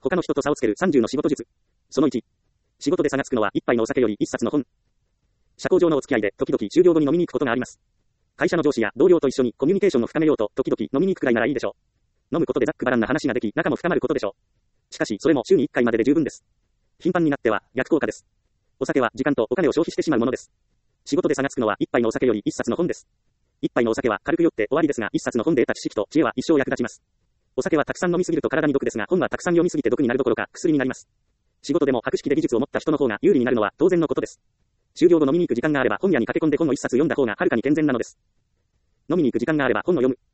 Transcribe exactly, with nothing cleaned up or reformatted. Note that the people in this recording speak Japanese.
他の人と差をつけるさんじゅうの仕事術。そのいち。仕事で差がつくのは一杯のお酒より一冊の本。社交上のお付き合いで時々就業後に飲みに行くことがあります。会社の上司や同僚と一緒にコミュニケーションを深めようと時々飲みに行くくらいならいいでしょう。飲むことでざっくばらんな話ができ仲も深まることでしょう。しかしそれも週にいっかいまでで十分です。頻繁になっては逆効果です。お酒は時間とお金を消費してしまうものです。仕事で差がつくのは一杯のお酒より一冊の本です。一杯のお酒は軽く酔って終わりですが、一冊の本で得た知識と知恵は一生役立ちます。お酒はたくさん飲みすぎると体に毒ですが、本はたくさん読みすぎて毒になるどころか薬になります。仕事でも博識で技術を持った人の方が有利になるのは当然のことです。就業後飲みに行く時間があれば本屋に駆け込んで本を一冊読んだ方がはるかに健全なのです。飲みに行く時間があれば本を読む。